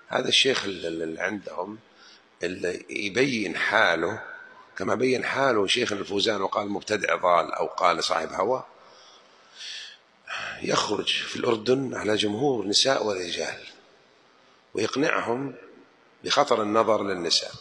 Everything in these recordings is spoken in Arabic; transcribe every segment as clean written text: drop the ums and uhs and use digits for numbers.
هذا الشيخ اللي عندهم اللي يبين حاله كما بين حاله شيخ الفوزان وقال مبتدع ضال أو قال صاحب هوى، يخرج في الأردن على جمهور نساء ورجال ويقنعهم بخطر النظر للنساء.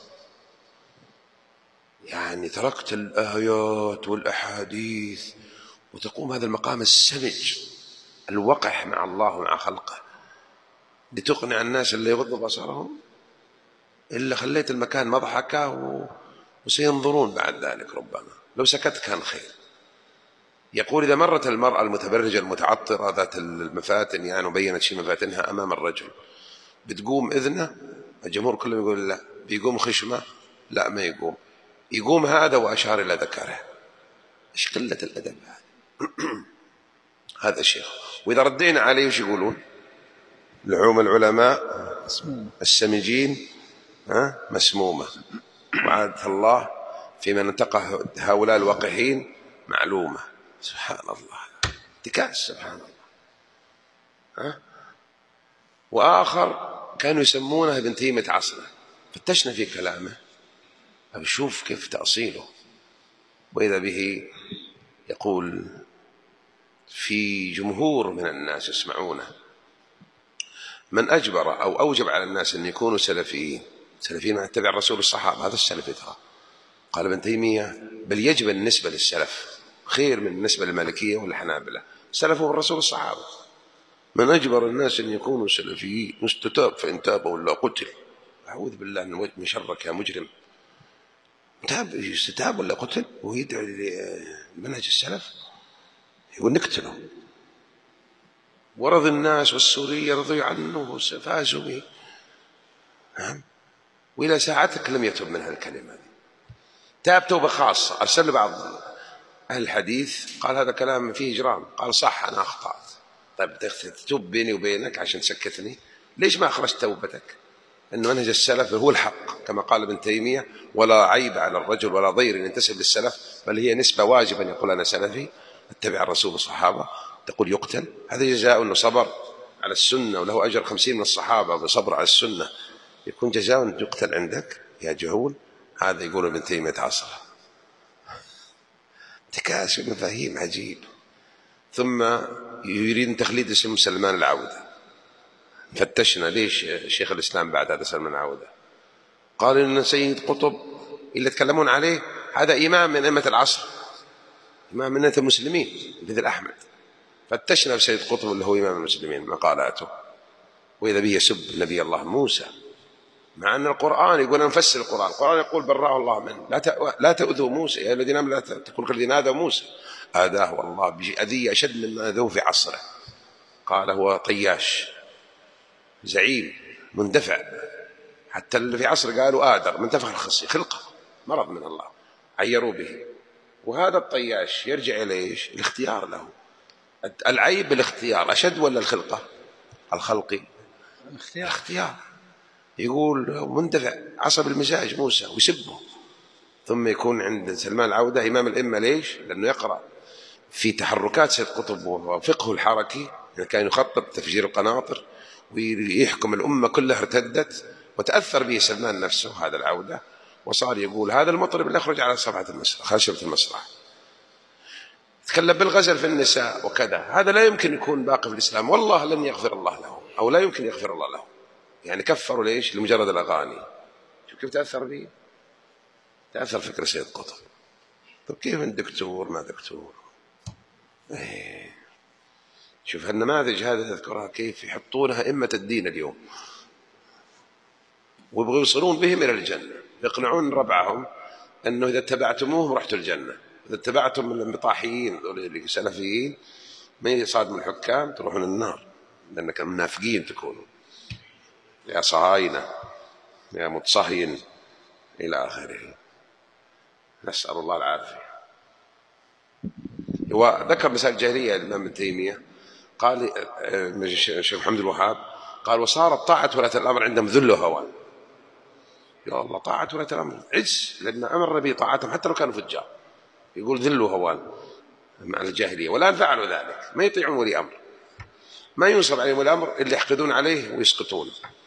يعني تركت الآيات والأحاديث وتقوم هذا المقام السمج الوقح مع الله ومع خلقه لتقنع الناس اللي يغضوا بصرهم، إلا خليت المكان مضحكة وسينظرون بعد ذلك، ربما لو سكت كان خير. يقول إذا مرت المرأة المتبرجة المتعطرة ذات المفاتن يعني وبينت شيء مفاتنها أمام الرجل بتقوم إذنه، الجمهور كله يقول لا. بيقوم خشمه؟ لا ما يقوم. يقوم هذا وأشار إلى ذكره. إيش قلة الأدب هذا؟ هذا الشيخ. وإذا ردينا عليه وش يقولون؟ لحوم العلماء السمجين مسمومة، وعادة الله فيما ننتقى هؤلاء الوقحين معلومة. سبحان الله، انتكاس سبحان الله. وآخر كانوا يسمونه ابن تيمية عصره، فتشنا في كلامه أشوف كيف تأصيله، وإذا به يقول في جمهور من الناس يسمعونه من أجبر أو أوجب على الناس أن يكونوا سلفيين، سلفيين من يتبع الرسول والصحابة، هذا السلفي ترى. قال ابن تيمية بل يجب النسبة للسلف خير من النسبة للمالكية والحنابلة، سلفوا الرسول والصحابة. من أجبر الناس أن يكونوا سلفيين مستتاب فإن تاب ولا قتل. أعوذ بالله من شرك يا مجرم. استتاب ولا قتل ويدعو لمنهج السلف، يقول نقتله. ورض الناس والسورية رضوا عنه وفازوا به، وإلى ساعتك لم يتب من هالكلمة. تاب توبة خاصة، أرسل بعض أهل الحديث قال هذا كلام فيه إجرام، قال صح أنا أخطأت. طيب تتوب بيني وبينك عشان تسكتني؟ ليش ما أخرجت توبتك؟ أن منهج السلف هو الحق كما قال ابن تيمية، ولا عيب على الرجل ولا ضير أن ينتسب للسلف، بل هي نسبة واجبة أن يقول أنا سلفي اتبع الرسول والصحابة. تقول يقتل، هذا جزاء أنه صبر على السنة وله أجر 50 من الصحابة بصبر على السنة، يكون جزاء أن يقتل عندك يا جهول؟ هذا يقول ابن تيمية عصره. انتكاس ومفاهيم عجيب. ثم يريد تخليد اسم سلمان العودة. فتشنا ليش شيخ الإسلام بعد هذا سلمان العودة؟ قال إن سيد قطب اللي يتكلمون عليه هذا إمام من أئمة العصر، إمام من أئمة المسلمين مثل أحمد. فتشنا بسيد قطب اللي هو إمام المسلمين مقالاته، وإذا به يسب نبي الله موسى، مع أن القرآن يقول نفسر القرآن يقول برأه الله منه لا تؤذوا موسى يا الذين آمنوا لا تكونوا كالذين آذوا موسى. آذاه والله بأذية أشد مما آذوه في عصره. قال هو طياش زعيم مندفع، حتى اللي في عصر قالوا آدر منتفخ الخصي، خلقه مرض من الله عيروا به. وهذا الطياش يرجع إلى إيش؟ الاختيار له. العيب بالاختيار أشد ولا الخلقة؟ الخلقي الاختيار. يقول مندفع عصب المزاج موسى ويسبه. ثم يكون عند سلمان العودة إمام الأئمة. ليش؟ لأنه يقرأ في تحركات سيد قطب وفقه الحركي، يعني كان يخطط تفجير القناطر ويحكم الأمة كلها ارتدت، وتأثر به سلمان نفسه هذا العودة، وصار يقول هذا المطرب اللي يخرج على صفحة المسرح خشبة المسرح تكلم بالغزل في النساء وكذا، هذا لا يمكن يكون باقي في الإسلام، والله لن يغفر الله له أو لا يمكن يغفر الله له. يعني كفروا ليش؟ لمجرد الأغاني. شوف كيف تأثر به، تأثر فكر سيد قطب. طب كيف الدكتور ما دكتور؟ شوف النماذج هذه تذكرها كيف يحطونها أئمة الدين اليوم، ويبغوا يوصلون بهم إلى الجنة، يقنعون ربعهم أنه إذا اتبعتموهم رحتوا الجنة، إذا اتبعتم الانبطاحيين السلفيين ما يصادم الحكام تروحون النار، لأنك منافقين تكونوا يا صهاينة يا متصهين إلى آخره. نسأل الله العافية. وذكر مسائل الجاهلية الإمام ابن تيمية، قال الشيخ محمد الوهاب قال وصارت طاعة ولاة الأمر عندهم ذل وهوان. يا الله طاعة ولاة الأمر عز، لأن أمر به طاعتهم حتى لو كانوا فجار. يقول ذل وهوان مع الجاهلية، والآن فعلوا ذلك، ما يطيعون ولي أمر، ما ينصب عليهم ولي أمر اللي يحقدون عليه ويسقطونه.